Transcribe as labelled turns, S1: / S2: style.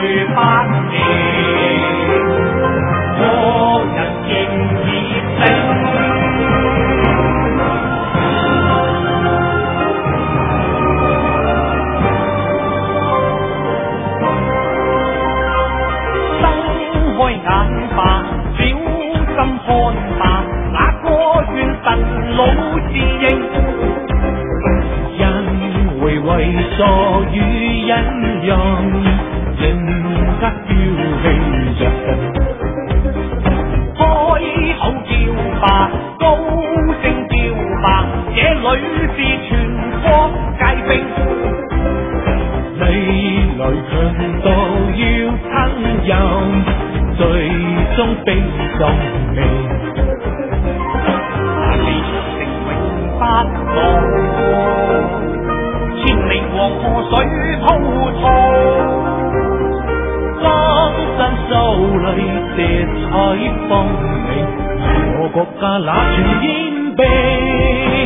S1: 百年，國人仍熱誠。睜開眼吧，小心看吧，那個願神老自認。為所欲忍讓，人格要氣着，開口叫吧，高聲叫吧，這裏是全國皆兵，你來強盜要親友，最終悲壯美，你成永不老。千里黃河水滔滔，江山秀麗色彩芳美，我國家那全煙飛。